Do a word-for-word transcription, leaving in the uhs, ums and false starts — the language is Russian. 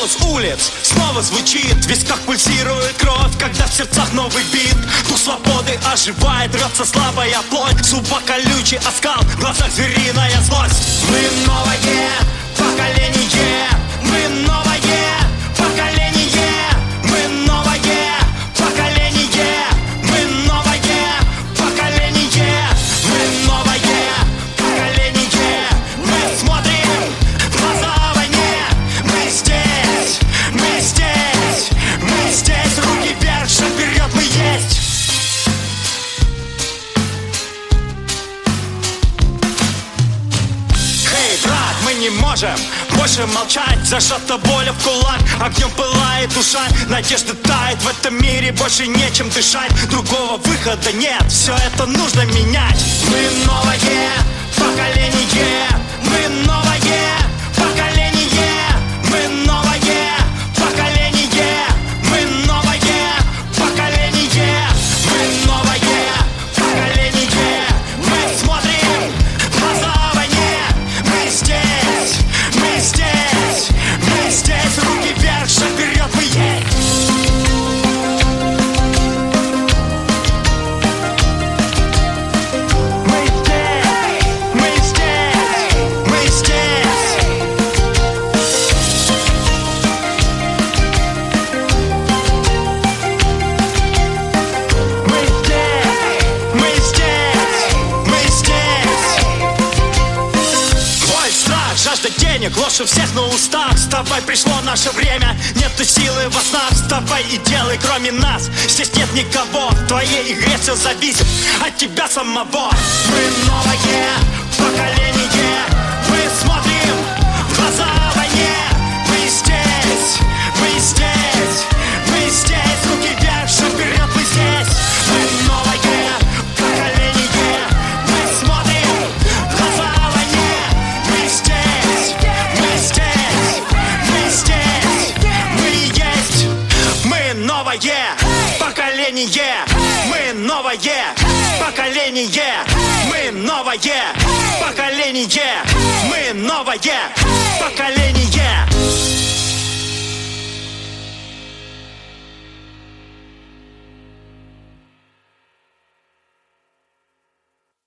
Голос улиц снова звучит, в висках пульсирует кровь, когда в сердцах новый бит. Дух свободы оживает, рвется слабая плоть, зуба колючий оскал, в глазах звериная злость. Мы новое поколение, мы новое поколение, мы новое поколение, мы новое поколение, мы новое поколение. Мы смотрим в глаза войне, мы здесь, мы здесь, мы здесь, руки вверх, шаг вперед, мы есть. Эй, брат, мы не можем больше молчать, зажата боль в кулак, огнем пылает душа, надежда тает, в этом мире больше нечем дышать, другого выхода нет, все это нужно менять. Мы новое поколение, мы новое поколение, мы новое поколение, мы новое поколение, мы новое поколение. Мы смотрим в глаза войне, мы здесь, мы здесь, мы здесь, руки вверх, шаг вперед, мы есть. Ложь у всех на устах, вставай, пришло наше время. Нету силы во снах, вставай и делай, кроме нас здесь нет никого, в твоей игре все зависит от тебя самого. Мы новое поколение, мы смотрим в глаза войне, мы здесь, мы здесь, мы здесь, руки вверх, шаг вперед, мы здесь. Мы новое поколение, мы смотрим в глаза войне, мы здесь, мы здесь, мы здесь, мы есть. Мы новое поколение, мы новое поколение, мы новое поколение, мы новое поколение.